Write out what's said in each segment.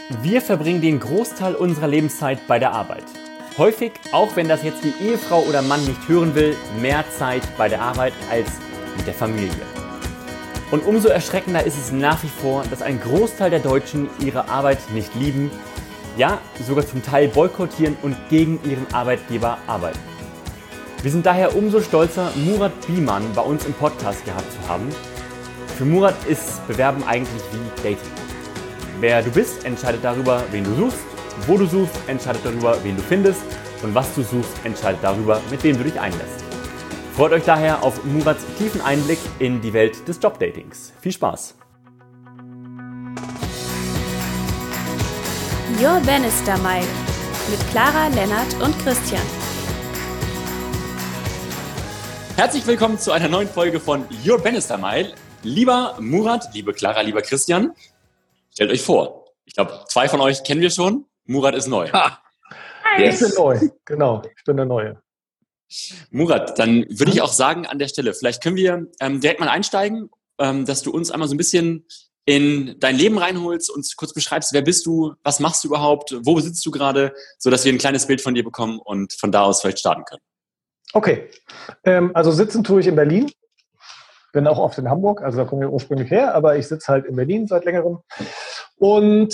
Wir verbringen den Großteil unserer Lebenszeit bei der Arbeit. Häufig, auch wenn das jetzt die Ehefrau oder Mann nicht hören will, mehr Zeit bei der Arbeit als mit der Familie. Und umso erschreckender ist es nach wie vor, dass ein Großteil der Deutschen ihre Arbeit nicht lieben, ja sogar zum Teil boykottieren und gegen ihren Arbeitgeber arbeiten. Wir sind daher umso stolzer, Murat Biemann bei uns im Podcast gehabt zu haben. Für Murat ist Bewerben eigentlich wie Dating. Wer du bist, entscheidet darüber, wen du suchst. Wo du suchst, entscheidet darüber, wen du findest. Und was du suchst, entscheidet darüber, mit wem du dich einlässt. Freut euch daher auf Murats tiefen Einblick in die Welt des Jobdatings. Viel Spaß! Your Bannister Mile mit Clara, Lennart und Christian. Herzlich willkommen zu einer neuen Folge von Your Bannister Mile. Lieber Murat, liebe Clara, lieber Christian, stellt euch vor. Ich glaube, 2 von euch kennen wir schon. Murat ist neu. Yes. Ich bin neu, genau. Ich bin der Neue. Murat, dann würde ich auch sagen an der Stelle, vielleicht können wir direkt mal einsteigen, dass du uns einmal so ein bisschen in dein Leben reinholst und kurz beschreibst, wer bist du, was machst du überhaupt, wo sitzt du gerade, sodass wir ein kleines Bild von dir bekommen und von da aus vielleicht starten können. Okay, also sitzen tue ich in Berlin. Bin auch oft in Hamburg, also da komme ich ursprünglich her, aber ich sitze halt in Berlin seit längerem. Und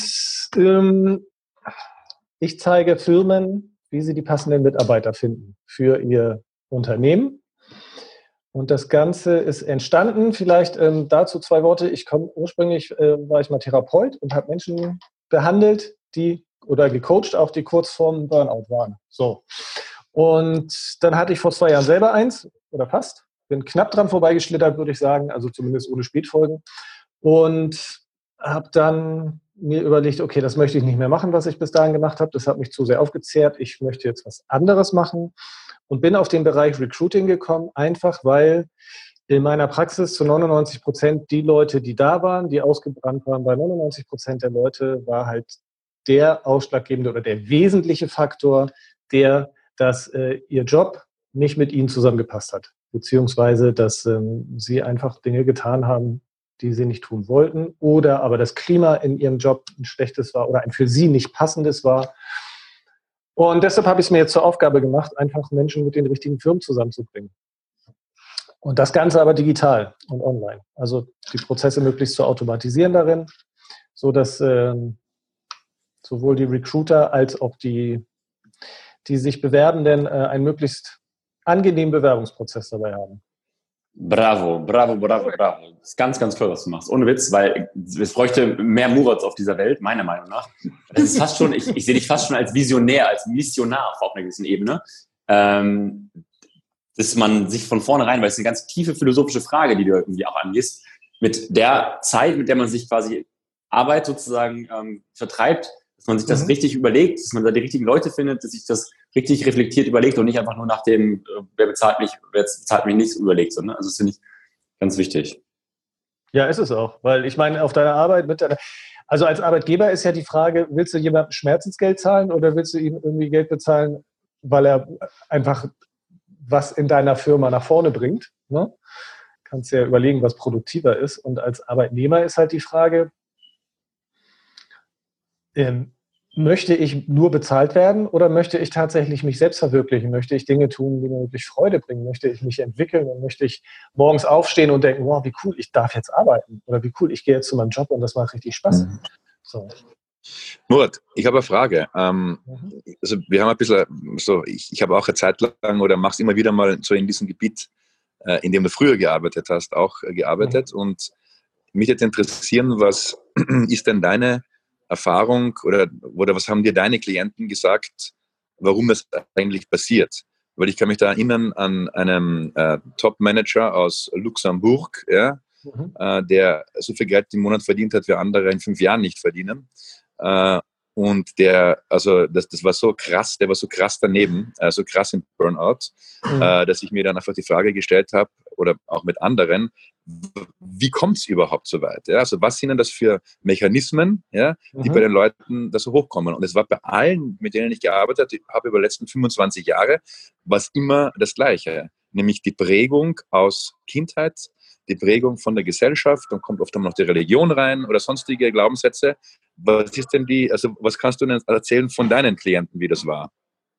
ich zeige Firmen, wie sie die passenden Mitarbeiter finden für ihr Unternehmen. Und das Ganze ist entstanden, vielleicht dazu 2 Worte. Ursprünglich war ich mal Therapeut und habe Menschen behandelt, oder gecoacht, auch die kurz vorm Burnout waren. So. Und dann hatte ich vor 2 Jahren selber eins, oder fast. Bin knapp dran vorbeigeschlittert, würde ich sagen, also zumindest ohne Spätfolgen. Und habe dann mir überlegt, okay, das möchte ich nicht mehr machen, was ich bis dahin gemacht habe. Das hat mich zu sehr aufgezehrt. Ich möchte jetzt was anderes machen und bin auf den Bereich Recruiting gekommen, einfach weil in meiner Praxis zu 99% die Leute, die da waren, die ausgebrannt waren, bei 99% der Leute war halt der ausschlaggebende oder der wesentliche Faktor, dass ihr Job nicht mit ihnen zusammengepasst hat, beziehungsweise dass sie einfach Dinge getan haben, die sie nicht tun wollten, oder aber das Klima in ihrem Job ein schlechtes war oder ein für sie nicht passendes war. Und deshalb habe ich es mir jetzt zur Aufgabe gemacht, einfach Menschen mit den richtigen Firmen zusammenzubringen. Und das Ganze aber digital und online. Also die Prozesse möglichst zu automatisieren darin, sodass sowohl die Recruiter als auch die sich Bewerbenden einen möglichst angenehmen Bewerbungsprozess dabei haben. Bravo. Das ist ganz, ganz toll, was du machst. Ohne Witz, weil es bräuchte mehr Murats auf dieser Welt, meiner Meinung nach. Das ist fast schon, ich sehe dich fast schon als Visionär, als Missionar auf einer gewissen Ebene. Dass man sich von vornherein, weil es eine ganz tiefe philosophische Frage, die du irgendwie auch angehst, mit der Zeit, mit der man sich quasi Arbeit sozusagen vertreibt, dass man sich das richtig überlegt, dass man da die richtigen Leute findet, dass sich das richtig reflektiert überlegt und nicht einfach nur nach dem, wer bezahlt mich nicht überlegt. So, ne? Also das finde ich ganz wichtig. Ja, ist es auch. Weil ich meine, auf deiner Arbeit, also als Arbeitgeber ist ja die Frage, willst du jemandem Schmerzensgeld zahlen oder willst du ihm irgendwie Geld bezahlen, weil er einfach was in deiner Firma nach vorne bringt? Ne? Kannst ja überlegen, was produktiver ist. Und als Arbeitnehmer ist halt die Frage, möchte ich nur bezahlt werden oder möchte ich tatsächlich mich selbst verwirklichen? Möchte ich Dinge tun, die mir wirklich Freude bringen? Möchte ich mich entwickeln und möchte ich morgens aufstehen und denken, wow, wie cool, ich darf jetzt arbeiten oder wie cool, ich gehe jetzt zu meinem Job und das macht richtig Spaß. So. Murat, ich habe eine Frage. Also wir haben ein bisschen, so, ich habe auch eine Zeit lang oder mache es immer wieder mal so in diesem Gebiet, in dem du früher gearbeitet hast, auch gearbeitet. Und mich jetzt interessieren, was ist denn deine Erfahrung oder was haben dir deine Klienten gesagt, warum das eigentlich passiert? Weil ich kann mich da erinnern an einen Top-Manager aus Luxemburg, ja, der so viel Geld im Monat verdient hat, wie andere in 5 Jahren nicht verdienen. Und das war so krass, der war so krass daneben, so krass im Burnout, dass ich mir dann einfach die Frage gestellt habe, oder auch mit anderen, wie kommt es überhaupt so weit? Ja? Also was sind denn das für Mechanismen, ja, die bei den Leuten da so hochkommen? Und es war bei allen, mit denen ich gearbeitet habe über die letzten 25 Jahre, war es immer das Gleiche, nämlich die Prägung aus Kindheit, die Prägung von der Gesellschaft, dann kommt oft noch die Religion rein oder sonstige Glaubenssätze, was ist denn was kannst du denn erzählen von deinen Klienten, wie das war?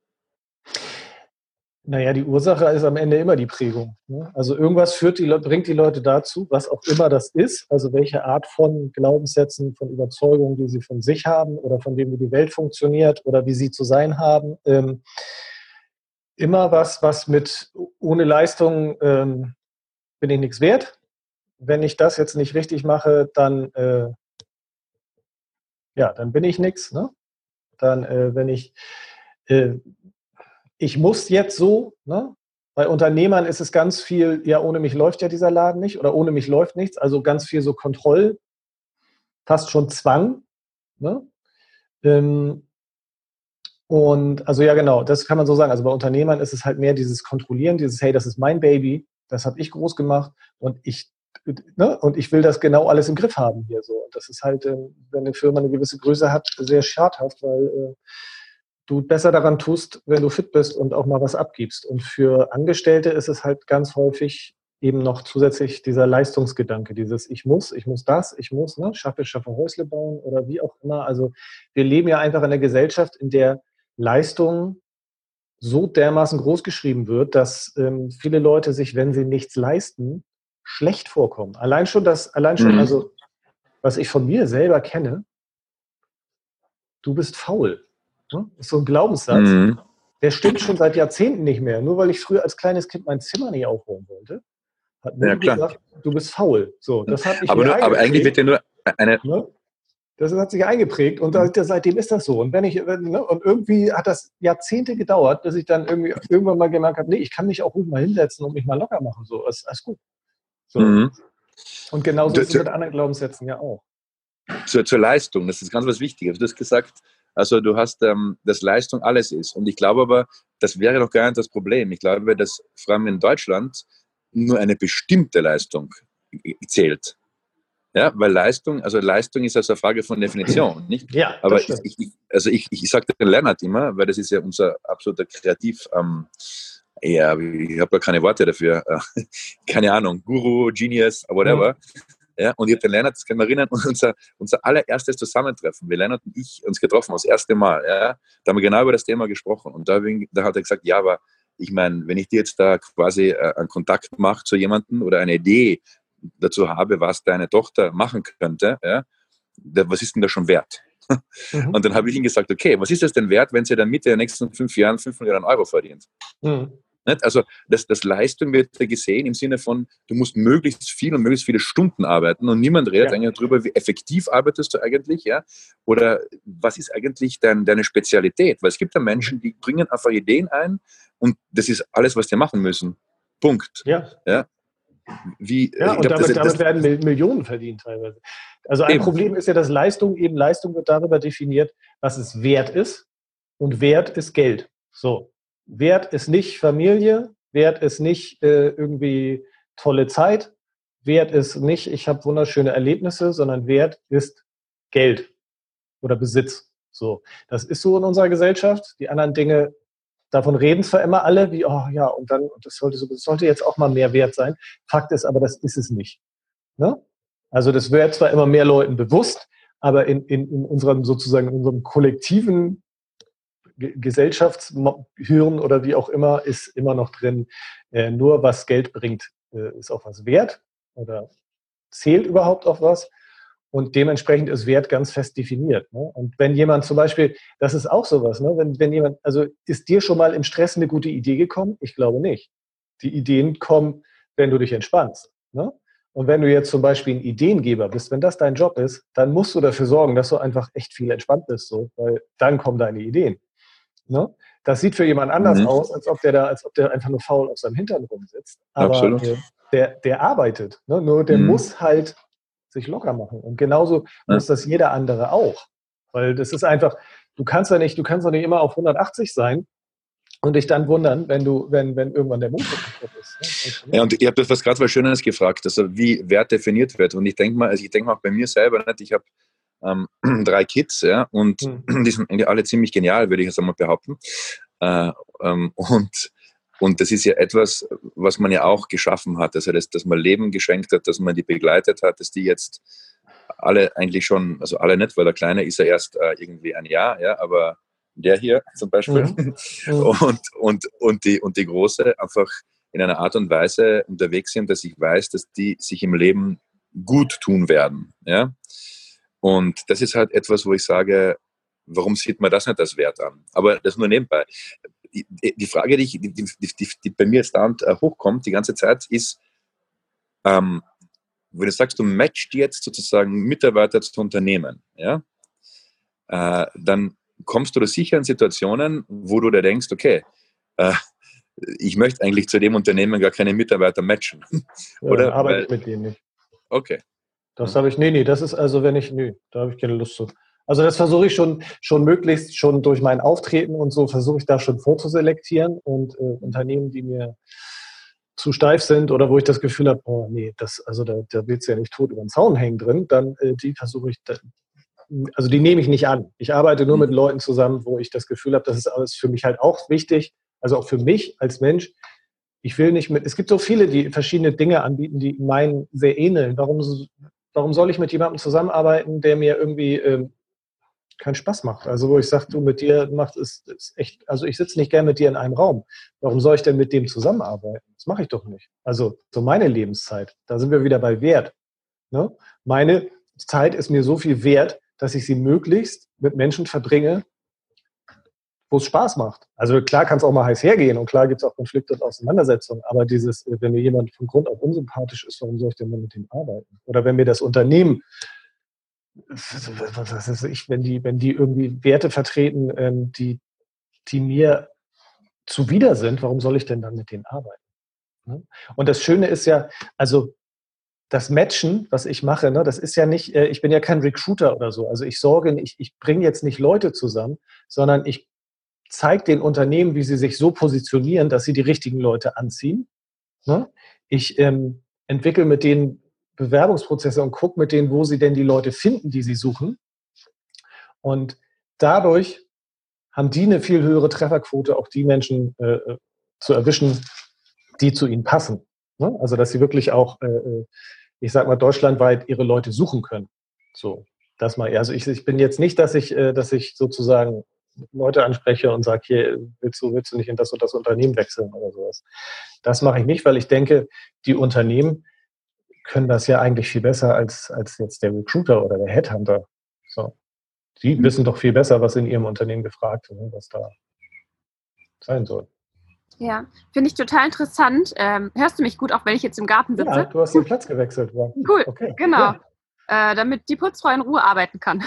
Naja, die Ursache ist am Ende immer die Prägung. Ne? Also irgendwas bringt die Leute dazu, was auch immer das ist, also welche Art von Glaubenssätzen, von Überzeugungen, die sie von sich haben oder von dem, wie die Welt funktioniert oder wie sie zu sein haben. Immer was mit ohne Leistung bin ich nichts wert. Wenn ich das jetzt nicht richtig mache, dann bin ich nichts. Ne? Dann, wenn ich muss jetzt so, ne? Bei Unternehmern ist es ganz viel, ja, ohne mich läuft ja dieser Laden nicht oder ohne mich läuft nichts, also ganz viel so Kontroll, fast schon Zwang. Ne? Und also ja, genau, das kann man so sagen. Also bei Unternehmern ist es halt mehr dieses Kontrollieren, dieses, hey, das ist mein Baby, das habe ich groß gemacht und ich will das genau alles im Griff haben hier so. Und das ist halt, wenn eine Firma eine gewisse Größe hat, sehr schadhaft, weil du besser daran tust, wenn du fit bist und auch mal was abgibst. Und für Angestellte ist es halt ganz häufig eben noch zusätzlich dieser Leistungsgedanke, dieses ich muss das, ne, schaffe Häusle bauen oder wie auch immer. Also wir leben ja einfach in einer Gesellschaft, in der Leistung so dermaßen groß geschrieben wird, dass viele Leute sich, wenn sie nichts leisten, schlecht vorkommen. Allein schon, also was ich von mir selber kenne, du bist faul. Das ist so ein Glaubenssatz. Der stimmt schon seit Jahrzehnten nicht mehr. Nur weil ich früher als kleines Kind mein Zimmer nicht aufräumen wollte, hat mir gesagt, du bist faul. So, das hat mich aber eigentlich wird ja nur eine... Ne? Das hat sich eingeprägt und seitdem ist das so. Und und irgendwie hat das Jahrzehnte gedauert, bis ich dann irgendwann mal gemerkt habe, nee, ich kann mich auch gut mal hinsetzen und mich mal locker machen. So, ist alles gut. So. Und genauso ist es mit anderen Glaubenssätzen ja auch. Zur Leistung, das ist ganz was Wichtiges. Du hast gesagt, also du hast, dass Leistung alles ist. Und ich glaube aber, das wäre doch gar nicht das Problem. Ich glaube, dass vor allem in Deutschland nur eine bestimmte Leistung zählt. Ja, weil Leistung ist also eine Frage von Definition, nicht? Ja, aber ich sage den Lennart immer, weil das ist ja unser absoluter Kreativ, ich habe gar keine Worte dafür, keine Ahnung, Guru, Genius, whatever. Ja, und ich habe den Lennart, das kann man erinnern, unser allererstes Zusammentreffen, wir Lennart und ich uns getroffen, das erste Mal, ja, da haben wir genau über das Thema gesprochen und da hat er gesagt, ja, aber ich meine, wenn ich dir jetzt da quasi einen Kontakt mache zu jemandem oder eine Idee dazu habe, was deine Tochter machen könnte, ja, was ist denn da schon wert? Und dann habe ich ihm gesagt, okay, was ist das denn wert, wenn sie dann Mitte der nächsten 5 Jahren 5 Millionen Euro verdient? Also das Leistung wird ja gesehen im Sinne von, du musst möglichst viel und möglichst viele Stunden arbeiten und niemand redet eigentlich darüber, wie effektiv arbeitest du eigentlich, ja? Oder was ist eigentlich deine Spezialität? Weil es gibt ja Menschen, die bringen einfach Ideen ein und das ist alles, was die machen müssen. Punkt. Ja. Und damit werden Millionen verdient teilweise. Also ein Problem ist ja, dass Leistung wird darüber definiert, was es wert ist und Wert ist Geld. So. Wert ist nicht Familie, Wert ist nicht irgendwie tolle Zeit, Wert ist nicht, ich habe wunderschöne Erlebnisse, sondern Wert ist Geld oder Besitz. So, das ist so in unserer Gesellschaft. Die anderen Dinge, davon reden zwar immer alle, wie, oh ja, und das sollte jetzt auch mal mehr wert sein. Fakt ist aber, das ist es nicht. Ne? Also das wird zwar immer mehr Leuten bewusst, aber in unserem sozusagen, in unserem kollektiven Gesellschaftshirn oder wie auch immer, ist immer noch drin, nur was Geld bringt, ist auch was wert oder zählt überhaupt auf was. Und dementsprechend ist Wert ganz fest definiert. Ne? Und wenn jemand zum Beispiel, das ist auch sowas, ne? Wenn jemand, also ist dir schon mal im Stress eine gute Idee gekommen? Ich glaube nicht. Die Ideen kommen, wenn du dich entspannst. Ne? Und wenn du jetzt zum Beispiel ein Ideengeber bist, wenn das dein Job ist, dann musst du dafür sorgen, dass du einfach echt viel entspannt bist, so, weil dann kommen deine Ideen. Ne? Das sieht für jemand anders aus, als ob der einfach nur faul auf seinem Hintern rumsitzt. Aber der arbeitet. Ne? Nur der muss halt sich locker machen. Und genauso muss das jeder andere auch. Weil das ist einfach, du kannst doch nicht immer auf 180 sein und dich dann wundern, wenn irgendwann der Motor kaputt ist. Ne? Ja, und ihr habt das was gerade was Schönes gefragt, also wie Wert definiert wird. Und ich denke mal auch bei mir selber nicht, ich habe 3 Kids, ja, und die sind eigentlich alle ziemlich genial, würde ich jetzt einmal behaupten. Und das ist ja etwas, was man ja auch geschaffen hat, also dass man Leben geschenkt hat, dass man die begleitet hat, dass die jetzt alle eigentlich schon, also alle nicht, weil der Kleine ist ja erst irgendwie ein Jahr, ja, aber der hier zum Beispiel und die Große einfach in einer Art und Weise unterwegs sind, dass ich weiß, dass die sich im Leben gut tun werden. Ja? Und das ist halt etwas, wo ich sage, warum sieht man das nicht als Wert an? Aber das nur nebenbei. Die Frage, die bei mir jetzt da hochkommt die ganze Zeit, ist, wenn du sagst, du matchst jetzt sozusagen Mitarbeiter zu Unternehmen, ja, dann kommst du da sicher in Situationen, wo du dir denkst, okay, ich möchte eigentlich zu dem Unternehmen gar keine Mitarbeiter matchen. Ja, oder? Arbeite ich mit denen nicht. Okay. Das habe ich, nee, das ist also, da habe ich keine Lust zu. Also das versuche ich schon möglichst schon durch mein Auftreten und so versuche ich da schon vorzuselektieren und Unternehmen, die mir zu steif sind oder wo ich das Gefühl habe, oh nee, da willst du ja nicht tot über den Zaun hängen drin, dann die versuche ich, also die nehme ich nicht an. Ich arbeite nur mit Leuten zusammen, wo ich das Gefühl habe, das ist alles für mich halt auch wichtig, also auch für mich als Mensch. Ich will nicht es gibt so viele, die verschiedene Dinge anbieten, die meinen sehr ähneln. Warum soll ich mit jemandem zusammenarbeiten, der mir irgendwie keinen Spaß macht? Also wo ich sage, du, mit dir macht es echt, also ich sitze nicht gern mit dir in einem Raum. Warum soll ich denn mit dem zusammenarbeiten? Das mache ich doch nicht. Also so meine Lebenszeit, da sind wir wieder bei Wert. Ne? Meine Zeit ist mir so viel wert, dass ich sie möglichst mit Menschen verbringe, wo es Spaß macht. Also klar kann es auch mal heiß hergehen und klar gibt es auch Konflikte und Auseinandersetzungen, aber wenn mir jemand von Grund auf unsympathisch ist, warum soll ich denn mal mit dem arbeiten? Oder wenn mir das Unternehmen, was weiß ich, wenn die irgendwie Werte vertreten, die mir zuwider sind, warum soll ich denn dann mit denen arbeiten? Und das Schöne ist ja, also das Matchen, was ich mache, ne, das ist ja nicht, ich bin ja kein Recruiter oder so. Also ich bringe jetzt nicht Leute zusammen, sondern ich zeige den Unternehmen, wie sie sich so positionieren, dass sie die richtigen Leute anziehen. Ne? Ich entwickle mit denen Bewerbungsprozesse und gucke mit denen, wo sie denn die Leute finden, die sie suchen. Und dadurch haben die eine viel höhere Trefferquote, auch die Menschen zu erwischen, die zu ihnen passen. Ne? Also dass sie wirklich auch, ich sag mal, deutschlandweit ihre Leute suchen können. So, das mal. Also ich bin jetzt nicht, dass ich sozusagen Leute anspreche und sage, hier, willst du nicht in das und das Unternehmen wechseln oder sowas. Das mache ich nicht, weil ich denke, die Unternehmen können das ja eigentlich viel besser als jetzt der Recruiter oder der Headhunter. So. Die wissen doch viel besser, was in ihrem Unternehmen gefragt wird, was da sein soll. Ja, finde ich total interessant. Hörst du mich gut, auch wenn ich jetzt im Garten sitze? Ja, du hast den Platz gewechselt. Ja. Cool, okay. Genau. Ja. Damit die Putzfrau in Ruhe arbeiten kann.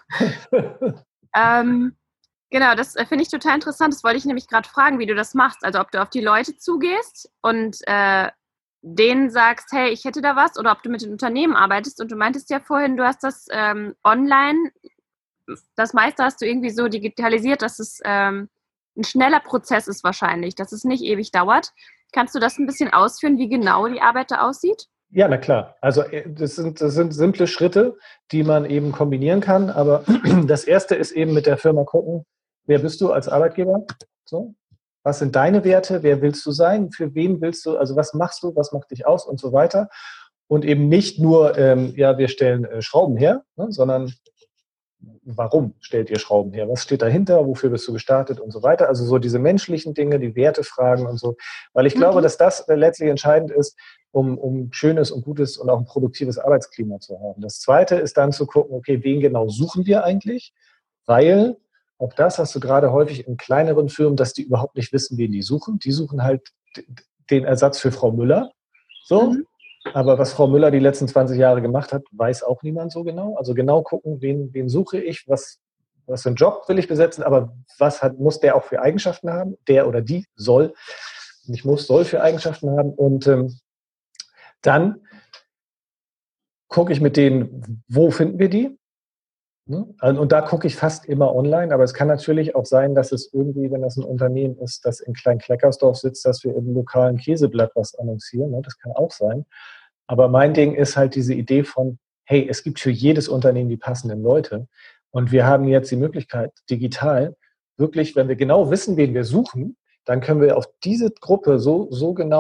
Genau, das finde ich total interessant. Das wollte ich nämlich gerade fragen, wie du das machst. Also ob du auf die Leute zugehst und denen sagst, hey, ich hätte da was, oder ob du mit den Unternehmen arbeitest. Und du meintest ja vorhin, du hast das online, das meiste hast du irgendwie so digitalisiert, dass es ein schneller Prozess ist wahrscheinlich, dass es nicht ewig dauert. Kannst du das ein bisschen ausführen, wie genau die Arbeit da aussieht? Ja, na klar. Also das sind simple Schritte, die man eben kombinieren kann. Aber das Erste ist eben mit der Firma gucken, wer bist du als Arbeitgeber? So. Was sind deine Werte? Wer willst du sein? Für wen willst du? Also was machst du? Was macht dich aus? Und so weiter. Und eben nicht nur, wir stellen Schrauben her, ne, sondern warum stellt ihr Schrauben her? Was steht dahinter? Wofür bist du gestartet? Und so weiter. Also so diese menschlichen Dinge, die Wertefragen und so. Weil ich glaube, dass das letztlich entscheidend ist, um schönes und gutes und auch ein produktives Arbeitsklima zu haben. Das Zweite ist dann zu gucken, okay, wen genau suchen wir eigentlich? Weil auch das hast du gerade häufig in kleineren Firmen, dass die überhaupt nicht wissen, wen die suchen. Die suchen halt den Ersatz für Frau Müller. So. Aber was Frau Müller die letzten 20 Jahre gemacht hat, weiß auch niemand so genau. Also genau gucken, wen suche ich, was für einen Job will ich besetzen, aber muss der auch für Eigenschaften haben? Der oder die soll für Eigenschaften haben. Und dann gucke ich mit denen, wo finden wir die? Und da gucke ich fast immer online, aber es kann natürlich auch sein, dass es irgendwie, wenn das ein Unternehmen ist, das in Klein-Kleckersdorf sitzt, dass wir im lokalen Käseblatt was annoncieren. Das kann auch sein. Aber mein Ding ist halt diese Idee von, hey, es gibt für jedes Unternehmen die passenden Leute. Und wir haben jetzt die Möglichkeit, digital, wirklich, wenn wir genau wissen, wen wir suchen, dann können wir auf diese Gruppe so genau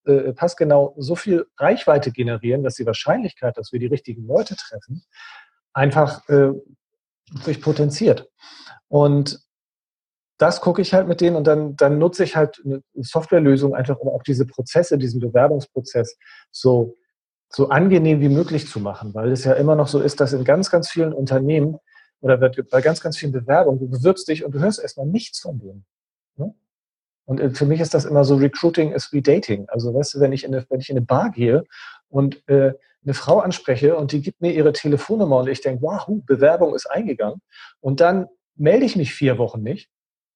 passgenau so viel Reichweite generieren, dass die Wahrscheinlichkeit, dass wir die richtigen Leute treffen, einfach sich potenziert. Und das gucke ich halt mit denen und dann nutze ich halt eine Softwarelösung einfach, um auch diese Prozesse, diesen Bewerbungsprozess so angenehm wie möglich zu machen, weil es ja immer noch so ist, dass in ganz, ganz vielen Unternehmen oder bei ganz, ganz vielen Bewerbungen, du bewirbst dich und du hörst erstmal nichts von denen. Ne? Und für mich ist das immer so, Recruiting ist wie Dating. Also weißt du, wenn ich in eine Bar gehe und eine Frau anspreche und die gibt mir ihre Telefonnummer und ich denke, wow, Bewerbung ist eingegangen und dann melde ich mich 4 Wochen nicht,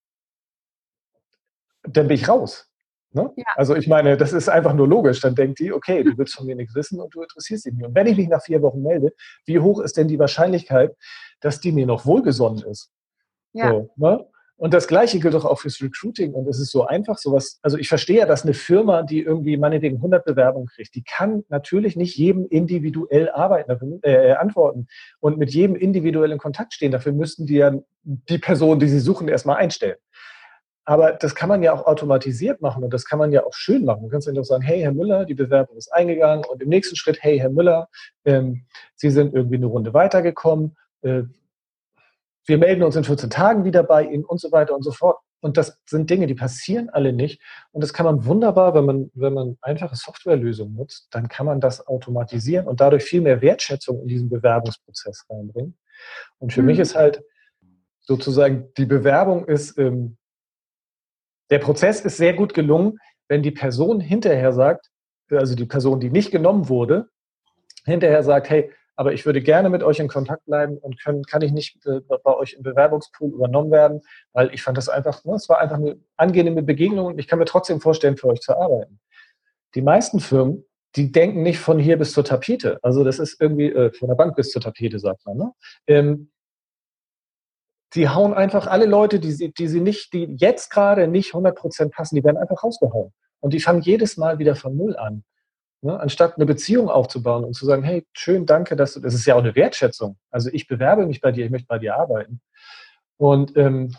dann bin ich raus. Ne? Ja. Also ich meine, das ist einfach nur logisch. Dann denkt die, okay, du willst von mir nichts wissen und du interessierst dich nicht. Und wenn ich mich nach 4 Wochen melde, wie hoch ist denn die Wahrscheinlichkeit, dass die mir noch wohlgesonnen ist? Ja. So, ne? Und das Gleiche gilt doch auch fürs Recruiting. Und es ist so einfach, sowas. Also ich verstehe ja, dass eine Firma, die irgendwie meinetwegen 100 Bewerbungen kriegt, die kann natürlich nicht jedem individuell antworten und mit jedem individuell in Kontakt stehen. Dafür müssten die ja die Person, die sie suchen, erstmal einstellen. Aber das kann man ja auch automatisiert machen und das kann man ja auch schön machen. Du kannst ja doch sagen, hey, Herr Müller, die Bewerbung ist eingegangen und im nächsten Schritt, hey, Herr Müller, Sie sind irgendwie eine Runde weitergekommen. Wir melden uns in 14 Tagen wieder bei Ihnen und so weiter und so fort. Und das sind Dinge, die passieren alle nicht. Und das kann man wunderbar, wenn man einfache Softwarelösungen nutzt, dann kann man das automatisieren und dadurch viel mehr Wertschätzung in diesen Bewerbungsprozess reinbringen. Und für mich ist halt sozusagen, die Bewerbung ist, der Prozess ist sehr gut gelungen, wenn die Person hinterher sagt, also die Person, die nicht genommen wurde, hinterher sagt, hey, aber ich würde gerne mit euch in Kontakt bleiben und kann ich nicht bei euch im Bewerbungspool übernommen werden, weil ich fand das einfach, es war einfach eine angenehme Begegnung und ich kann mir trotzdem vorstellen, für euch zu arbeiten. Die meisten Firmen, die denken nicht von hier bis zur Tapete. Also das ist irgendwie von der Bank bis zur Tapete, sagt man. Ne? Die hauen einfach alle Leute, die jetzt gerade nicht 100% passen, die werden einfach rausgehauen. Und die fangen jedes Mal wieder von Null an. Ne? Anstatt eine Beziehung aufzubauen und zu sagen, hey, schön, danke, das ist ja auch eine Wertschätzung. Also ich bewerbe mich bei dir, ich möchte bei dir arbeiten. Und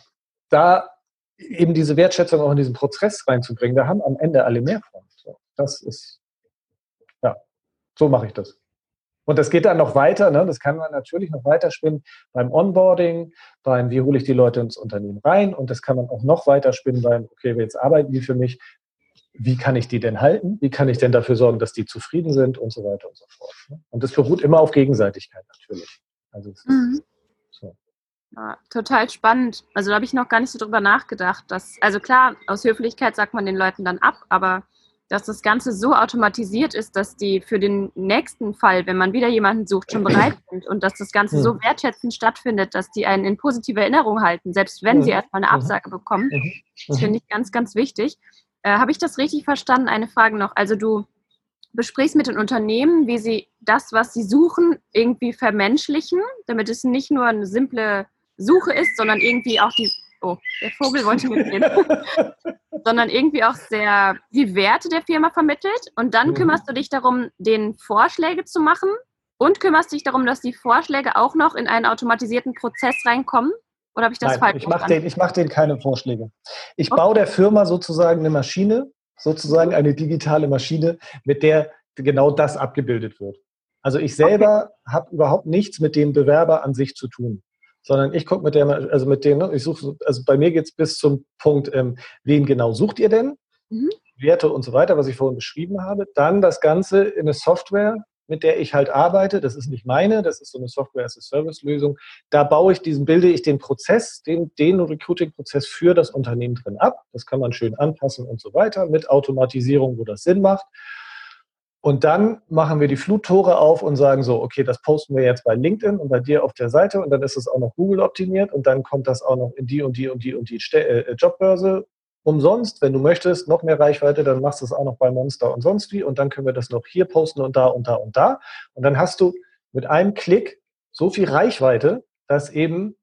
da eben diese Wertschätzung auch in diesen Prozess reinzubringen, da haben am Ende alle mehr von. So, das ist, ja, so mache ich das. Und das geht dann noch weiter, ne? Das kann man natürlich noch weiter spinnen beim Onboarding, beim, wie hole ich die Leute ins Unternehmen rein, und das kann man auch noch weiter spinnen beim, okay, jetzt arbeiten die für mich, wie kann ich die denn halten, wie kann ich denn dafür sorgen, dass die zufrieden sind und so weiter und so fort. Ne? Und das beruht immer auf Gegenseitigkeit natürlich. Also es ist so. Ja, total spannend. Also da habe ich noch gar nicht so drüber nachgedacht. Also klar, aus Höflichkeit sagt man den Leuten dann ab, aber dass das Ganze so automatisiert ist, dass die für den nächsten Fall, wenn man wieder jemanden sucht, schon bereit sind und dass das Ganze so wertschätzend stattfindet, dass die einen in positive Erinnerung halten, selbst wenn sie erstmal eine Absage bekommen. Das finde ich ganz, ganz wichtig. Habe ich das richtig verstanden? Eine Frage noch. Also du besprichst mit den Unternehmen, wie sie das, was sie suchen, irgendwie vermenschlichen, damit es nicht nur eine simple Suche ist, sondern irgendwie auch der Vogel wollte mitgehen, sondern irgendwie auch sehr die Werte der Firma vermittelt, und dann kümmerst du dich darum, denen Vorschläge zu machen und kümmerst dich darum, dass die Vorschläge auch noch in einen automatisierten Prozess reinkommen? Oder habe ich das falsch verstanden? Ich mache denen keine Vorschläge. Ich baue der Firma sozusagen eine Maschine, sozusagen eine digitale Maschine, mit der genau das abgebildet wird. Also ich selber habe überhaupt nichts mit dem Bewerber an sich zu tun, sondern ich gucke ich suche, also bei mir geht es bis zum Punkt, wen genau sucht ihr denn? Werte und so weiter, was ich vorhin beschrieben habe. Dann das Ganze in eine Software, mit der ich halt arbeite. Das ist nicht meine, das ist so eine Software-as-a-Service-Lösung. Da bilde ich den Prozess, den Recruiting-Prozess für das Unternehmen drin ab. Das kann man schön anpassen und so weiter, mit Automatisierung, wo das Sinn macht. Und dann machen wir die Fluttore auf und sagen so, okay, das posten wir jetzt bei LinkedIn und bei dir auf der Seite, und dann ist es auch noch Google optimiert und dann kommt das auch noch in die und die Jobbörse umsonst. Wenn du möchtest, noch mehr Reichweite, dann machst du es auch noch bei Monster und sonst wie, und dann können wir das noch hier posten und da und da und da. Und dann hast du mit einem Klick so viel Reichweite, dass eben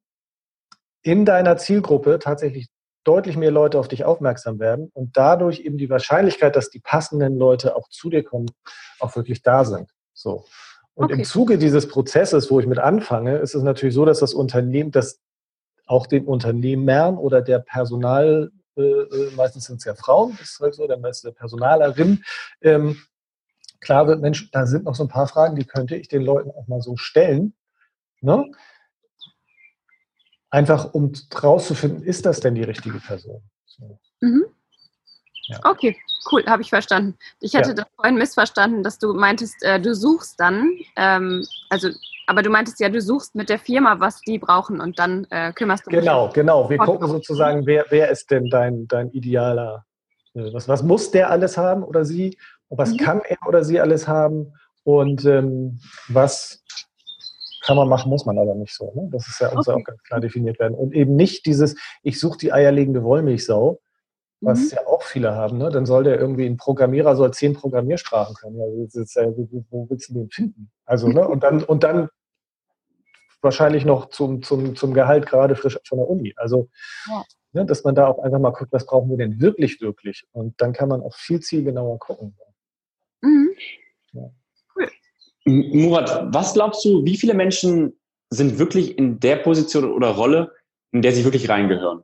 in deiner Zielgruppe tatsächlich deutlich mehr Leute auf dich aufmerksam werden und dadurch eben die Wahrscheinlichkeit, dass die passenden Leute auch zu dir kommen, auch wirklich da sind. So. Und im Zuge dieses Prozesses, wo ich mit anfange, ist es natürlich so, dass das Unternehmen, dass auch den Unternehmern oder der Personalabteilung meistens sind es ja Frauen, das ist halt so, dann ist der Personalerin, klar wird, Mensch, da sind noch so ein paar Fragen, die könnte ich den Leuten auch mal so stellen, ne? Einfach um rauszufinden, ist das denn die richtige Person? So. Mhm. Ja. Okay, cool, habe ich verstanden. Ich hatte das vorhin missverstanden, dass du meintest, du suchst dann, aber du meintest ja, du suchst mit der Firma, was die brauchen und dann kümmerst du dich. Genau. Wir gucken sozusagen, wer ist denn dein idealer, was muss der alles haben oder sie? Und was kann er oder sie alles haben? Und was kann man machen, muss man aber nicht so. Ne? Das ist ja uns auch ganz klar definiert werden. Und eben nicht dieses, ich suche die eierlegende Wollmilchsau, was ja auch viele haben. Ne? Dann soll der irgendwie, ein Programmierer soll 10 Programmiersprachen können. Ja, wo willst du den finden? Also, ne? Und dann wahrscheinlich noch zum Gehalt gerade frisch von der Uni. Also, ne, dass man da auch einfach mal guckt, was brauchen wir denn wirklich? Und dann kann man auch viel zielgenauer gucken. Mhm. Ja. Cool. Murat, was glaubst du, wie viele Menschen sind wirklich in der Position oder Rolle, in der sie wirklich reingehören?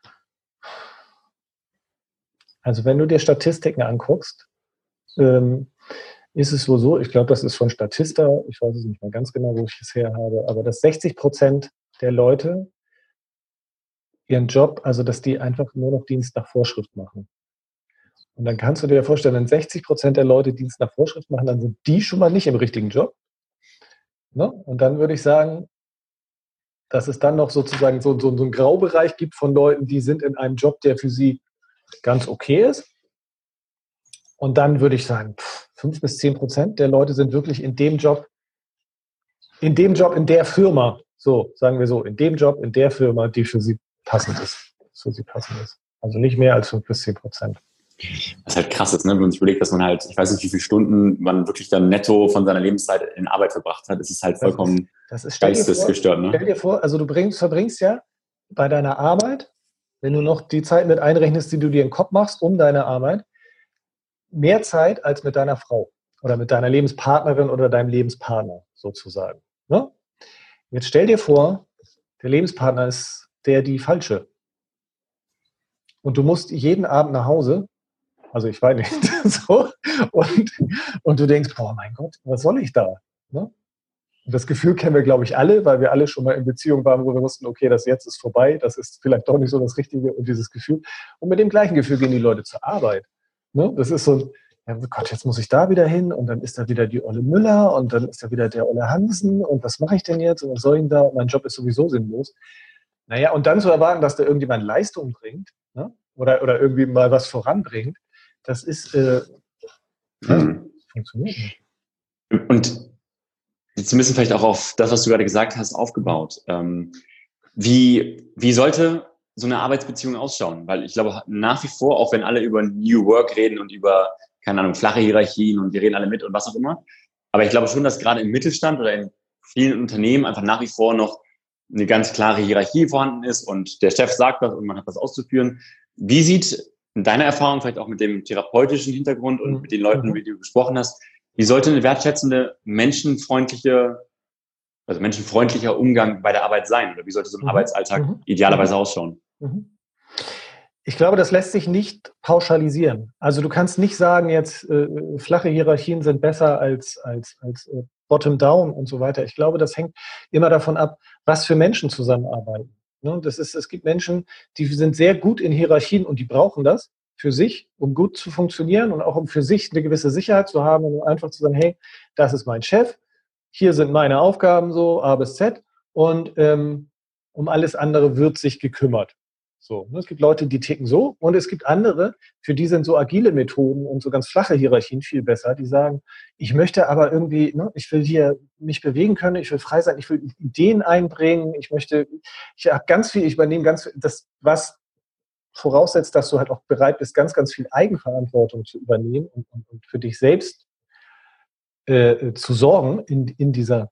Also wenn du dir Statistiken anguckst, ist es wohl so, ich glaube, das ist von Statista, ich weiß es nicht mehr ganz genau, wo ich es her habe, aber dass 60% der Leute ihren Job, also dass die einfach nur noch Dienst nach Vorschrift machen. Und dann kannst du dir vorstellen, wenn 60% der Leute Dienst nach Vorschrift machen, dann sind die schon mal nicht im richtigen Job. Ne? Und dann würde ich sagen, dass es dann noch sozusagen so einen Graubereich gibt von Leuten, die sind in einem Job, der für sie ganz okay ist. Und dann würde ich sagen, 5-10% der Leute sind wirklich in dem Job, in der Firma, so sagen wir so, in dem Job, in der Firma, die für sie passend ist. Also nicht mehr als 5-10%. Was halt krass ist, ne? Wenn man sich überlegt, dass man halt, ich weiß nicht, wie viele Stunden man wirklich dann netto von seiner Lebenszeit in Arbeit verbracht hat, ist es halt vollkommen geistesgestört. Ne? Stell dir vor, also du verbringst ja bei deiner Arbeit, wenn du noch die Zeit mit einrechnest, die du dir im Kopf machst, um deine Arbeit, mehr Zeit als mit deiner Frau oder mit deiner Lebenspartnerin oder deinem Lebenspartner sozusagen. Ne? Jetzt stell dir vor, der Lebenspartner ist die Falsche. Und du musst jeden Abend nach Hause, also ich weiß nicht, so, und du denkst, boah, mein Gott, was soll ich da? Ne? Und das Gefühl kennen wir, glaube ich, alle, weil wir alle schon mal in Beziehung waren, wo wir wussten, okay, das jetzt ist vorbei, das ist vielleicht doch nicht so das Richtige und dieses Gefühl. Und mit dem gleichen Gefühl gehen die Leute zur Arbeit. Ne? Das ist so, ja Gott, jetzt muss ich da wieder hin und dann ist da wieder die Olle Müller und dann ist da wieder der Olle Hansen und was mache ich denn jetzt und was soll ich denn da? Und mein Job ist sowieso sinnlos. Naja, und dann zu erwarten, dass da irgendjemand Leistung bringt, ne? oder irgendwie mal was voranbringt, das ist funktioniert nicht. Und jetzt ein bisschen vielleicht auch auf das, was du gerade gesagt hast, aufgebaut. Wie sollte so eine Arbeitsbeziehung ausschauen? Weil ich glaube, nach wie vor, auch wenn alle über New Work reden und über, keine Ahnung, flache Hierarchien und wir reden alle mit und was auch immer, aber ich glaube schon, dass gerade im Mittelstand oder in vielen Unternehmen einfach nach wie vor noch eine ganz klare Hierarchie vorhanden ist und der Chef sagt was und man hat was auszuführen. Wie sieht in deiner Erfahrung, vielleicht auch mit dem therapeutischen Hintergrund und mit den Leuten, mit denen du gesprochen hast, wie sollte eine wertschätzende, menschenfreundlicher Umgang bei der Arbeit sein? Oder wie sollte so ein Arbeitsalltag idealerweise ausschauen? Ich glaube, das lässt sich nicht pauschalisieren. Also du kannst nicht sagen, jetzt flache Hierarchien sind besser als Bottom-down und so weiter. Ich glaube, das hängt immer davon ab, was für Menschen zusammenarbeiten. Ne? Es gibt Menschen, die sind sehr gut in Hierarchien und die brauchen das für sich, um gut zu funktionieren und auch um für sich eine gewisse Sicherheit zu haben und einfach zu sagen, hey, das ist mein Chef, hier sind meine Aufgaben so, A bis Z und um alles andere wird sich gekümmert. So, ne? Es gibt Leute, die ticken so und es gibt andere, für die sind so agile Methoden und so ganz flache Hierarchien viel besser, die sagen, ich möchte aber irgendwie, ne, ich will hier mich bewegen können, ich will frei sein, ich will Ideen einbringen, ich habe ganz viel, ich übernehme ganz viel, das, was voraussetzt, dass du halt auch bereit bist, ganz, ganz viel Eigenverantwortung zu übernehmen und für dich selbst zu sorgen in dieser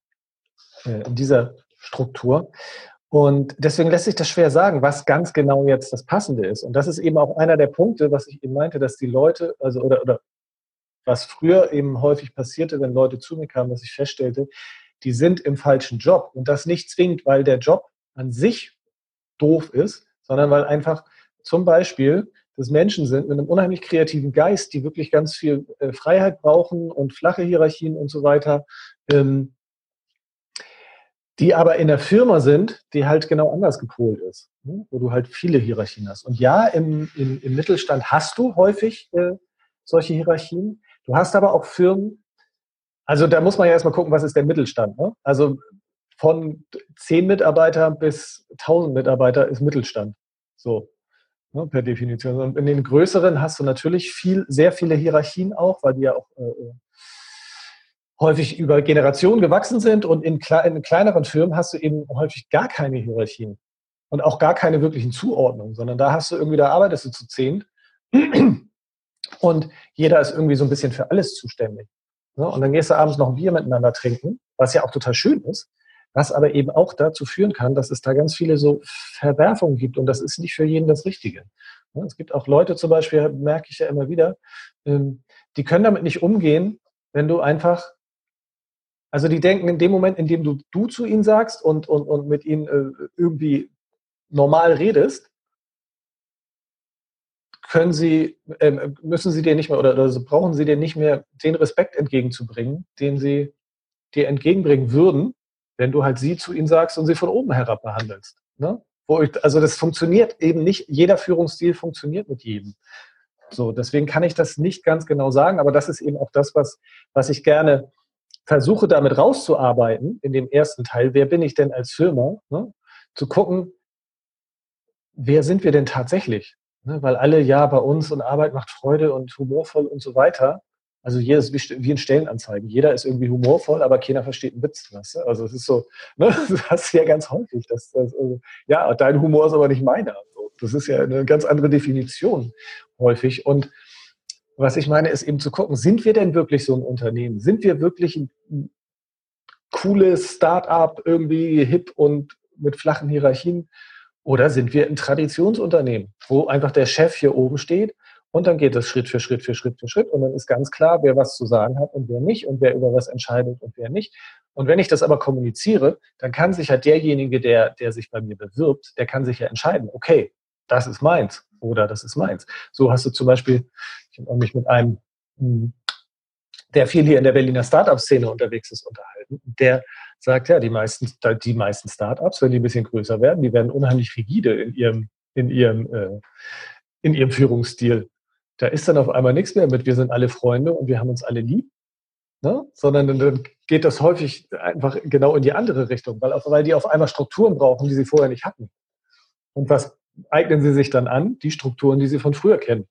Struktur. Und deswegen lässt sich das schwer sagen, was ganz genau jetzt das Passende ist. Und das ist eben auch einer der Punkte, was ich eben meinte, dass die Leute, also oder was früher eben häufig passierte, wenn Leute zu mir kamen, dass ich feststellte, die sind im falschen Job. Und das nicht zwingend, weil der Job an sich doof ist, sondern weil einfach zum Beispiel das Menschen sind mit einem unheimlich kreativen Geist, die wirklich ganz viel Freiheit brauchen und flache Hierarchien und so weiter, die aber in der Firma sind, die halt genau anders gepolt ist, ne? Wo du halt viele Hierarchien hast. Und ja, im Mittelstand hast du häufig solche Hierarchien. Du hast aber auch Firmen, also da muss man ja erstmal gucken, was ist der Mittelstand, ne? Also von 10 Mitarbeiter bis 1000 Mitarbeiter ist Mittelstand. So, ne, per Definition. Und in den größeren hast du natürlich sehr viele Hierarchien auch, weil die ja auch häufig über Generationen gewachsen sind. Und in kleineren Firmen hast du eben häufig gar keine Hierarchien und auch gar keine wirklichen Zuordnungen, sondern da arbeitest du zu 10 und jeder ist irgendwie so ein bisschen für alles zuständig. Ne? Und dann gehst du abends noch ein Bier miteinander trinken, was ja auch total schön ist, was aber eben auch dazu führen kann, dass es da ganz viele so Verwerfungen gibt und das ist nicht für jeden das Richtige. Ne? Es gibt auch Leute zum Beispiel, merke ich ja immer wieder, die können damit nicht umgehen, wenn du einfach, also die denken in dem Moment, in dem du zu ihnen sagst und mit ihnen irgendwie normal redest, müssen sie dir nicht mehr oder brauchen sie dir nicht mehr den Respekt entgegenzubringen, den sie dir entgegenbringen würden, wenn du halt sie zu ihnen sagst und sie von oben herab behandelst. Ne? Also das funktioniert eben nicht, jeder Führungsstil funktioniert mit jedem. So, deswegen kann ich das nicht ganz genau sagen, aber das ist eben auch das, was ich gerne versuche damit rauszuarbeiten in dem ersten Teil. Wer bin ich denn als Firma? Ne? Zu gucken, wer sind wir denn tatsächlich? Ne? Weil alle, ja, bei uns und Arbeit macht Freude und humorvoll und so weiter. Also hier ist wie in Stellenanzeigen. Jeder ist irgendwie humorvoll, aber keiner versteht einen Witz. Weißt du? Also es ist so, ne? Das hast du ja ganz häufig. Ja, dein Humor ist aber nicht meiner. Das ist ja eine ganz andere Definition häufig. Und was ich meine, ist eben zu gucken, sind wir denn wirklich so ein Unternehmen? Sind wir wirklich ein cooles Start-up, irgendwie hip und mit flachen Hierarchien? Oder sind wir ein Traditionsunternehmen, wo einfach der Chef hier oben steht und dann geht es Schritt für Schritt für Schritt für Schritt und dann ist ganz klar, wer was zu sagen hat und wer nicht und wer über was entscheidet und wer nicht. Und wenn ich das aber kommuniziere, dann kann sich halt derjenige, der sich bei mir bewirbt, der kann sich ja entscheiden, okay, das ist meins oder das ist meins. So hast du zum Beispiel, ich habe mich mit einem, der viel hier in der Berliner Startup-Szene unterwegs ist, unterhalten. Der sagt, ja, die meisten Startups, wenn die ein bisschen größer werden, die werden unheimlich rigide in ihrem Führungsstil. Da ist dann auf einmal nichts mehr mit, wir sind alle Freunde und wir haben uns alle lieb, ne? Sondern dann geht das häufig einfach genau in die andere Richtung, weil die auf einmal Strukturen brauchen, die sie vorher nicht hatten. Und was eignen sie sich dann an? Die Strukturen, die sie von früher kennen.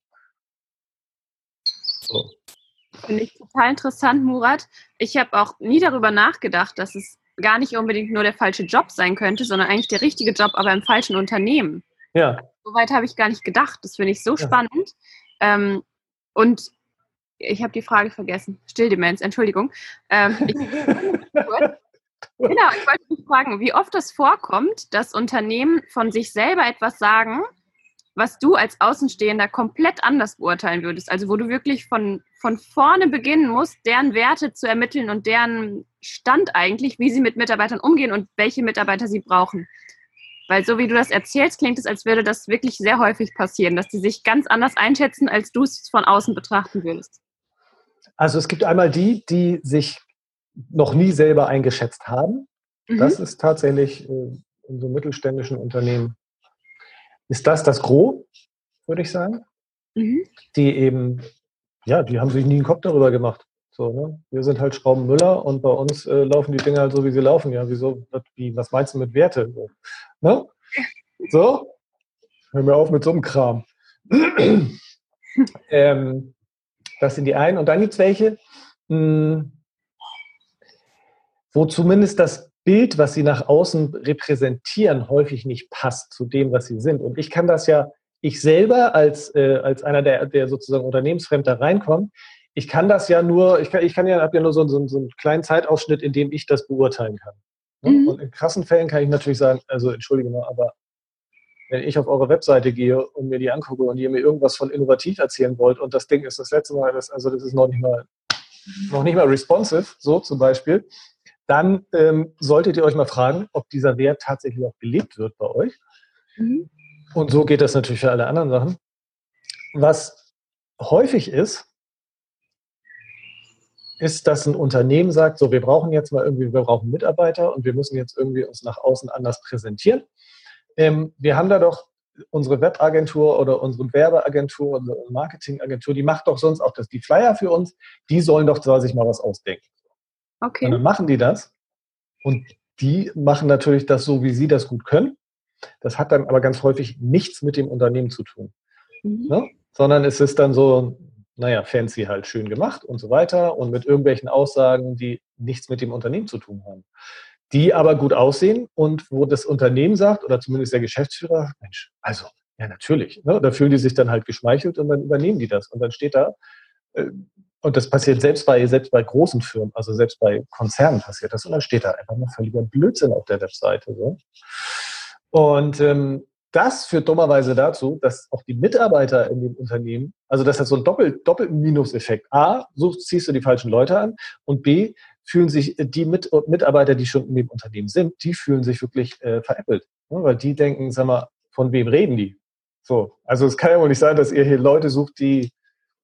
So. Finde ich total interessant, Murat. Ich habe auch nie darüber nachgedacht, dass es gar nicht unbedingt nur der falsche Job sein könnte, sondern eigentlich der richtige Job, aber im falschen Unternehmen. Ja. Soweit habe ich gar nicht gedacht. Das finde ich so spannend. Und ich habe die Frage vergessen. Stilldemenz, Entschuldigung. Ich wollte mich fragen, wie oft es vorkommt, dass Unternehmen von sich selber etwas sagen, was du als Außenstehender komplett anders beurteilen würdest. Also wo du wirklich von vorne beginnen musst, deren Werte zu ermitteln und deren Stand eigentlich, wie sie mit Mitarbeitern umgehen und welche Mitarbeiter sie brauchen. Weil so wie du das erzählst, klingt es, als würde das wirklich sehr häufig passieren, dass die sich ganz anders einschätzen, als du es von außen betrachten würdest. Also es gibt einmal die sich noch nie selber eingeschätzt haben. Das ist tatsächlich in so mittelständischen Unternehmen ist das Gros, würde ich sagen. Die eben, ja, die haben sich nie einen Kopf darüber gemacht. So, ne? Wir sind halt Schraubenmüller und bei uns laufen die Dinge halt so, wie sie laufen. Ja, wieso, was meinst du mit Werte? So, ne? So? Hör mir auf mit so einem Kram. Das sind die einen. Und dann gibt es welche, wo zumindest das Bild, was sie nach außen repräsentieren, häufig nicht passt zu dem, was sie sind. Und ich kann das ja, ich selber als einer, der sozusagen unternehmensfremd da reinkommt, ich kann das ja nur, habe ja nur so einen kleinen Zeitausschnitt, in dem ich das beurteilen kann. Und in krassen Fällen kann ich natürlich sagen, also entschuldige mal, aber wenn ich auf eure Webseite gehe und mir die angucke und ihr mir irgendwas von innovativ erzählen wollt und das Ding ist das letzte Mal, das ist noch nicht mal responsive, so zum Beispiel, dann solltet ihr euch mal fragen, ob dieser Wert tatsächlich auch gelebt wird bei euch. Und so geht das natürlich für alle anderen Sachen. Was häufig ist, dass ein Unternehmen sagt, so, wir brauchen jetzt mal irgendwie, wir brauchen Mitarbeiter und wir müssen jetzt irgendwie uns nach außen anders präsentieren. Wir haben da doch unsere Webagentur oder unsere Werbeagentur, unsere Marketingagentur, die macht doch sonst auch die Flyer für uns, die sollen doch da sich mal was ausdenken. Okay. Und dann machen die das und die machen natürlich das so, wie sie das gut können. Das hat dann aber ganz häufig nichts mit dem Unternehmen zu tun. Ne? Sondern es ist dann so, naja, fancy halt schön gemacht und so weiter und mit irgendwelchen Aussagen, die nichts mit dem Unternehmen zu tun haben. Die aber gut aussehen und wo das Unternehmen sagt, oder zumindest der Geschäftsführer, Mensch, also, ja natürlich, ne? Da fühlen die sich dann halt geschmeichelt und dann übernehmen die das. Und dann steht da, und das passiert selbst bei großen Firmen, also selbst bei Konzernen passiert das, und dann steht da einfach mal völliger Blödsinn auf der Webseite. So. Und das führt dummerweise dazu, dass auch die Mitarbeiter in dem Unternehmen, also das hat so einen doppelten Minuseffekt. A, so ziehst du die falschen Leute an und B, fühlen sich die Mitarbeiter, die schon in dem Unternehmen sind, die fühlen sich wirklich veräppelt. Ne? Weil die denken, sag mal, von wem reden die? So, also es kann ja wohl nicht sein, dass ihr hier Leute sucht, die,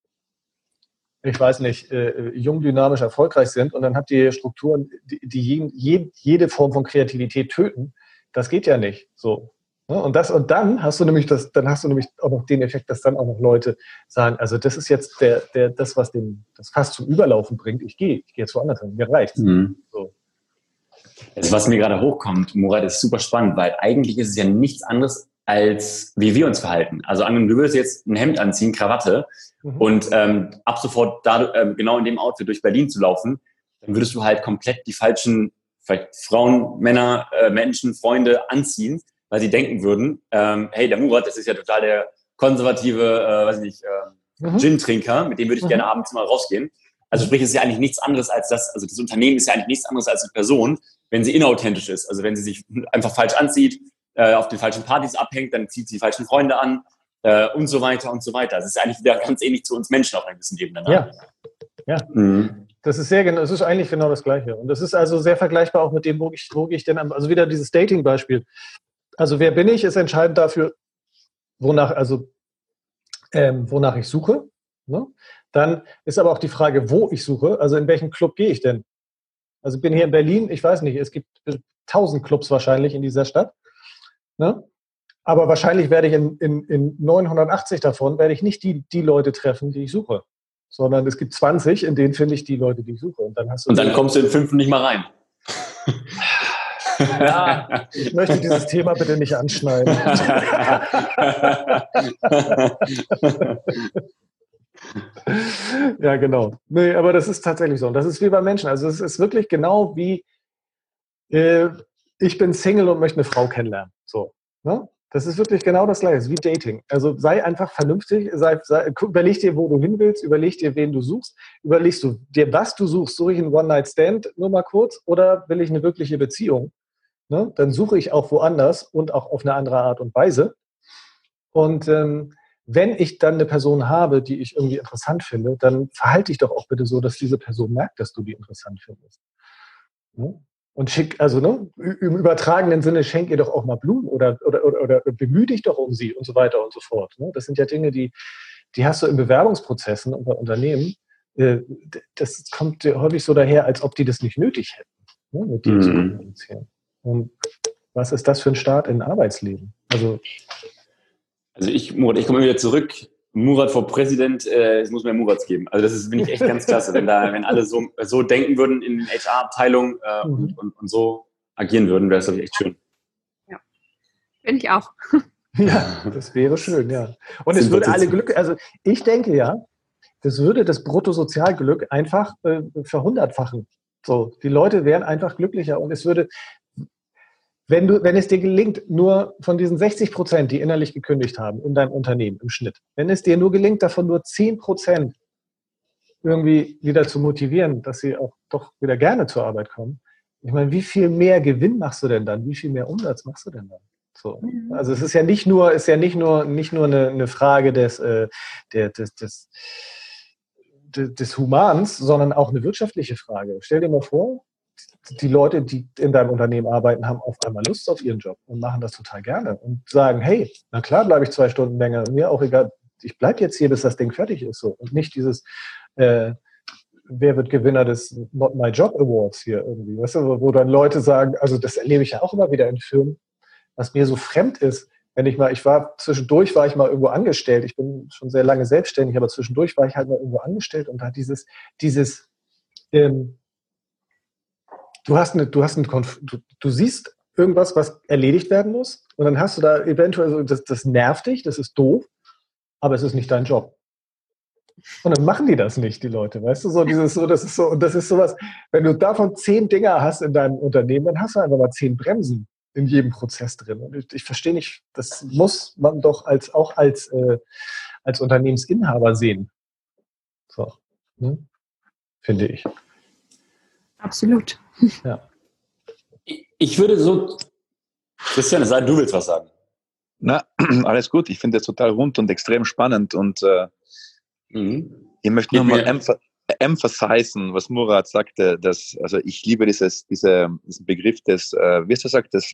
ich weiß nicht, jung, dynamisch, erfolgreich sind und dann habt ihr Strukturen, die jede Form von Kreativität töten. Das geht ja nicht so. Und dann hast du nämlich auch noch den Effekt, dass dann auch noch Leute sagen, also das ist jetzt das, was das fast zum Überlaufen bringt. Ich gehe jetzt woanders hin, mir reicht's. So. Das, was mir gerade hochkommt, Murat, ist super spannend, weil eigentlich ist es ja nichts anderes, als wie wir uns verhalten. Also angenommen, du würdest jetzt ein Hemd anziehen, Krawatte und ab sofort genau in dem Outfit durch Berlin zu laufen, dann würdest du halt komplett die falschen, vielleicht Frauen, Männer, Menschen, Freunde anziehen, weil sie denken würden, hey, der Murat, das ist ja total der konservative, Gin-Trinker, mit dem würde ich gerne abends mal rausgehen. Also sprich, es ist ja eigentlich nichts anderes als das, also das Unternehmen ist ja eigentlich nichts anderes als eine Person, wenn sie inauthentisch ist. Also wenn sie sich einfach falsch anzieht, auf den falschen Partys abhängt, dann zieht sie die falschen Freunde an und so weiter und so weiter. Das ist eigentlich wieder ganz ähnlich zu uns Menschen auf einer gewissen Ebene. Ne? Ja. Das ist es ist eigentlich genau das Gleiche. Und das ist also sehr vergleichbar auch mit dem, wo ich denn, also wieder dieses Dating-Beispiel. Also wer bin ich, ist entscheidend dafür, wonach ich suche. Ne? Dann ist aber auch die Frage, wo ich suche. Also in welchen Club gehe ich denn? Also ich bin hier in Berlin, ich weiß nicht, es gibt 1000 Clubs wahrscheinlich in dieser Stadt. Ne? Aber wahrscheinlich werde ich in 980 davon werde ich nicht die Leute treffen, die ich suche. Sondern es gibt 20, in denen finde ich die Leute, die ich suche. Und dann kommst du in 5 nicht mal rein. Ja, ich möchte dieses Thema bitte nicht anschneiden. Ja, genau. Nee, aber das ist tatsächlich so. Und das ist wie bei Menschen. Also es ist wirklich genau wie, ich bin Single und möchte eine Frau kennenlernen. So, ne? Das ist wirklich genau das Gleiche. Es ist wie Dating. Also sei einfach vernünftig, überleg dir, wo du hin willst, überleg dir, wen du suchst, überlegst du dir, was du suchst. Suche ich einen One-Night-Stand, nur mal kurz, oder will ich eine wirkliche Beziehung? Ne? Dann suche ich auch woanders und auch auf eine andere Art und Weise. Und wenn ich dann eine Person habe, die ich irgendwie interessant finde, dann verhalte dich doch auch bitte so, dass diese Person merkt, dass du die interessant findest. Ne? Und im übertragenen Sinne, schenk ihr doch auch mal Blumen oder bemühe dich doch um sie und so weiter und so fort. Ne? Das sind ja Dinge, die hast du in Bewerbungsprozessen und bei Unternehmen. Das kommt häufig so daher, als ob die das nicht nötig hätten, ne? Mit dir zu kommunizieren. Und was ist das für ein Start in ein Arbeitsleben? Also ich komme wieder zurück. Murat vor Präsident, es muss mehr Murats geben. Also das finde ich echt ganz klasse, wenn alle so denken würden in HR-Abteilung und so agieren würden, wäre das echt schön. Ja, finde ich auch. Ja, das wäre schön, ja. Und es würde alle Glück, also ich denke ja, das würde das Bruttosozialglück einfach verhundertfachen. So, die Leute wären einfach glücklicher und es würde, wenn es dir gelingt, nur von diesen 60%, die innerlich gekündigt haben in deinem Unternehmen im Schnitt, wenn es dir nur gelingt, davon nur 10% irgendwie wieder zu motivieren, dass sie auch doch wieder gerne zur Arbeit kommen, ich meine, wie viel mehr Gewinn machst du denn dann? Wie viel mehr Umsatz machst du denn dann? So. Also es ist ja nicht nur eine Frage des Humans, sondern auch eine wirtschaftliche Frage. Stell dir mal vor, die Leute, die in deinem Unternehmen arbeiten, haben auf einmal Lust auf ihren Job und machen das total gerne und sagen, hey, na klar bleibe ich 2 Stunden länger, mir auch egal, ich bleibe jetzt hier, bis das Ding fertig ist. So. Und nicht dieses, wer wird Gewinner des Not My Job Awards hier irgendwie, weißt du, wo dann Leute sagen, also das erlebe ich ja auch immer wieder in Firmen, was mir so fremd ist, zwischendurch war ich mal irgendwo angestellt, ich bin schon sehr lange selbstständig, aber zwischendurch war ich halt mal irgendwo angestellt und da du siehst irgendwas, was erledigt werden muss und dann hast du da eventuell so, das nervt dich, das ist doof, aber es ist nicht dein Job. Und dann machen die das nicht, die Leute, weißt du, das ist sowas, wenn du davon 10 Dinger hast in deinem Unternehmen, dann hast du einfach mal 10 Bremsen in jedem Prozess drin. Und ich verstehe nicht, das muss man doch als Unternehmensinhaber sehen. So, finde ich. Absolut. Ja. Ich würde so, Christian, es sei denn, du willst was sagen. Na, alles gut. Ich finde das total rund und extrem spannend und ich möchte nochmal emphasisen, was Murat sagte, also ich liebe diesen Begriff des, wie hast du gesagt, des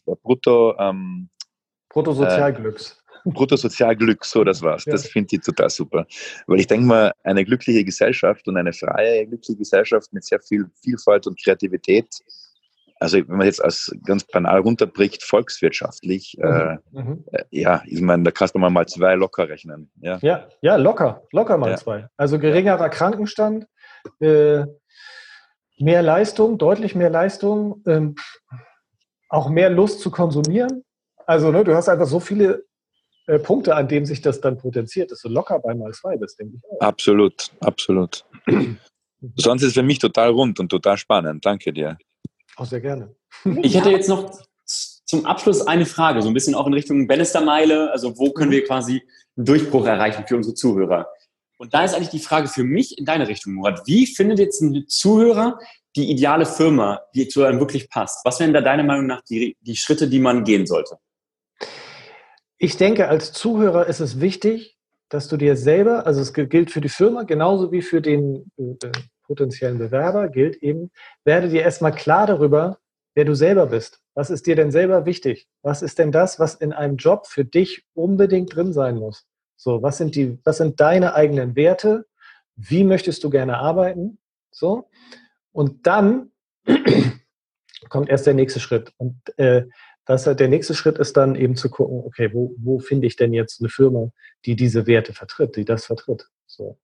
Bruttosozialglücks. Bruttosozialglück, so das war's. Ja. Das finde ich total super. Weil ich denke mal, eine glückliche Gesellschaft und eine freie, glückliche Gesellschaft mit sehr viel Vielfalt und Kreativität, also wenn man jetzt als ganz banal runterbricht, volkswirtschaftlich, ich meine, da kannst du mal 2 locker rechnen. Ja, locker mal 2. Also geringerer Krankenstand, mehr Leistung, deutlich mehr Leistung, auch mehr Lust zu konsumieren. Also du hast einfach so viele Punkte, an denen sich das dann potenziert, dass du locker bei mal 2 bist, denke ich auch. Absolut. Sonst ist es für mich total rund und total spannend. Danke dir. Auch sehr gerne. Ich hätte jetzt noch zum Abschluss eine Frage, so ein bisschen auch in Richtung Bannistermeile, also wo können wir quasi einen Durchbruch erreichen für unsere Zuhörer? Und da ist eigentlich die Frage für mich in deine Richtung, Murat. Wie findet jetzt ein Zuhörer die ideale Firma, die zu einem wirklich passt? Was wären da deiner Meinung nach die Schritte, die man gehen sollte? Ich denke, als Zuhörer ist es wichtig, dass du dir selber, also es gilt für die Firma genauso wie für den potenziellen Bewerber, gilt eben, werde dir erstmal klar darüber, wer du selber bist. Was ist dir denn selber wichtig? Was ist denn das, was in einem Job für dich unbedingt drin sein muss? So, was sind deine eigenen Werte? Wie möchtest du gerne arbeiten? So. Und dann kommt erst der nächste Schritt. Und der nächste Schritt ist dann eben zu gucken, okay, wo finde ich denn jetzt eine Firma, die diese Werte vertritt, die das vertritt? So.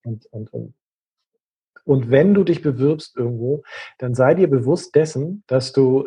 Und wenn du dich bewirbst irgendwo, dann sei dir bewusst dessen, dass du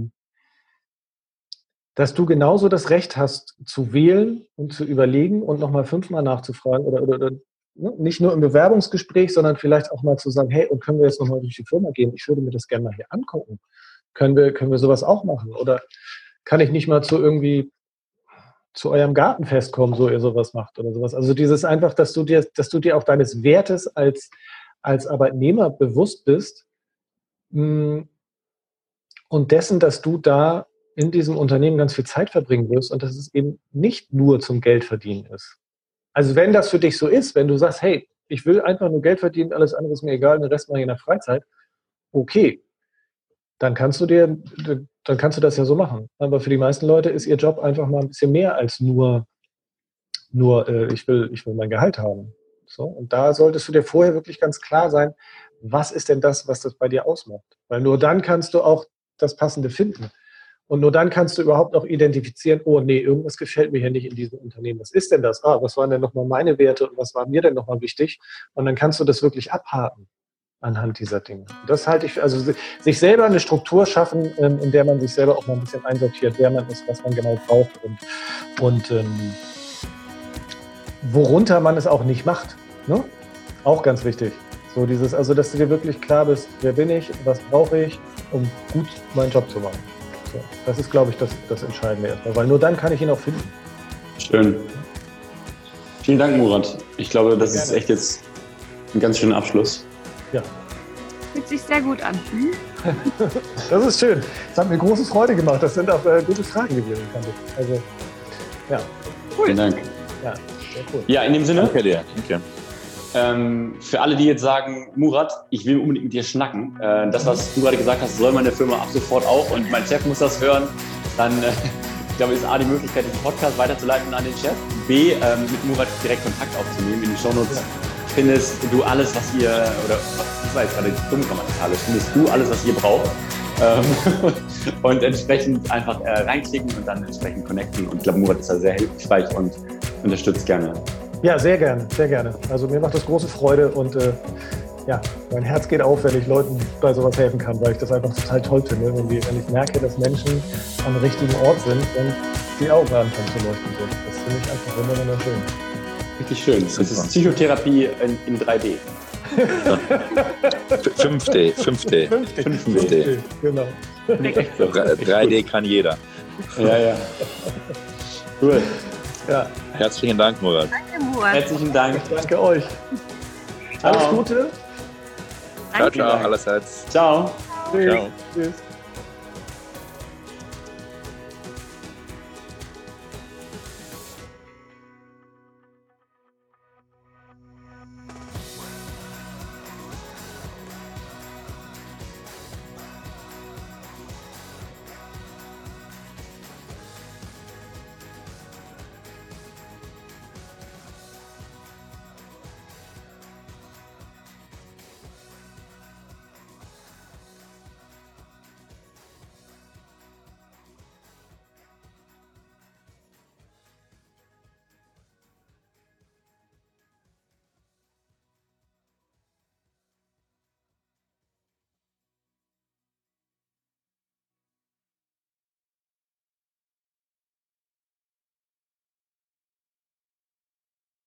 genauso das Recht hast, zu wählen und zu überlegen und nochmal 5-mal nachzufragen oder nicht nur im Bewerbungsgespräch, sondern vielleicht auch mal zu sagen, hey, und können wir jetzt nochmal durch die Firma gehen? Ich würde mir das gerne mal hier angucken. Können wir sowas auch machen? Oder kann ich nicht mal zu eurem Gartenfest kommen, so ihr sowas macht oder sowas? Also dieses einfach, dass du dir auch deines Wertes als Arbeitnehmer bewusst bist und dessen, dass du da in diesem Unternehmen ganz viel Zeit verbringen wirst und dass es eben nicht nur zum Geldverdienen ist. Also wenn das für dich so ist, wenn du sagst, hey, ich will einfach nur Geld verdienen, alles andere ist mir egal, den Rest mache ich in der Freizeit, okay, dann kannst du das ja so machen. Aber für die meisten Leute ist ihr Job einfach mal ein bisschen mehr als nur ich will mein Gehalt haben. So, und da solltest du dir vorher wirklich ganz klar sein, was ist denn das, was das bei dir ausmacht? Weil nur dann kannst du auch das Passende finden. Und nur dann kannst du überhaupt auch identifizieren, oh nee, irgendwas gefällt mir hier nicht in diesem Unternehmen. Was ist denn das? Was waren denn nochmal meine Werte und was war mir denn nochmal wichtig? Und dann kannst du das wirklich abhaken anhand dieser Dinge. Und das halte ich, also sich selber eine Struktur schaffen, in der man sich selber auch mal ein bisschen einsortiert, wer man ist, was man genau braucht und worunter man es auch nicht macht. Ne? Auch ganz wichtig. So also dass du dir wirklich klar bist, wer bin ich, was brauche ich, um gut meinen Job zu machen. So, das ist, glaube ich, das Entscheidende erstmal, weil nur dann kann ich ihn auch finden. Schön. Vielen Dank, Murat. Ich glaube, das ist echt jetzt ein ganz schöner Abschluss. Ja. Fühlt sich sehr gut an. Das ist schön. Das hat mir große Freude gemacht. Das sind auch gute Fragen gewesen. Also, ja. Cool. Vielen Dank. Ja, sehr cool. Ja, in dem Sinne. Danke dir. Danke. Für alle, die jetzt sagen, Murat, ich will unbedingt mit dir schnacken, das, was du gerade gesagt hast, soll meine Firma ab sofort auch und mein Chef muss das hören, dann ich glaube, ist A, die Möglichkeit, diesen Podcast weiterzuleiten an den Chef, B, mit Murat direkt Kontakt aufzunehmen. In den Shownotes findest du alles, was ihr, oder das war jetzt gerade dumm grammatikalisch, findest du alles, was ihr braucht. Und entsprechend einfach reinklicken und dann entsprechend connecten. Und ich glaube, Murat ist da sehr hilfreich und unterstützt gerne. Ja, sehr gerne, sehr gerne. Also mir macht das große Freude und ja, mein Herz geht auf, wenn ich Leuten bei sowas helfen kann, weil ich das einfach total toll finde, wenn ich merke, dass Menschen am richtigen Ort sind und die Augen anfangen zu leuchten. Das finde ich einfach wunderschön. Richtig schön. Das ist Psychotherapie in 3D. 5D. Genau. 3D kann jeder. Ja. Cool. Ja. Herzlichen Dank, Murat. Danke, Murat. Herzlichen Dank. Danke euch. Alles Gute. Ciao, allerseits. Ciao. Tschüss. Ciao. Tschüss.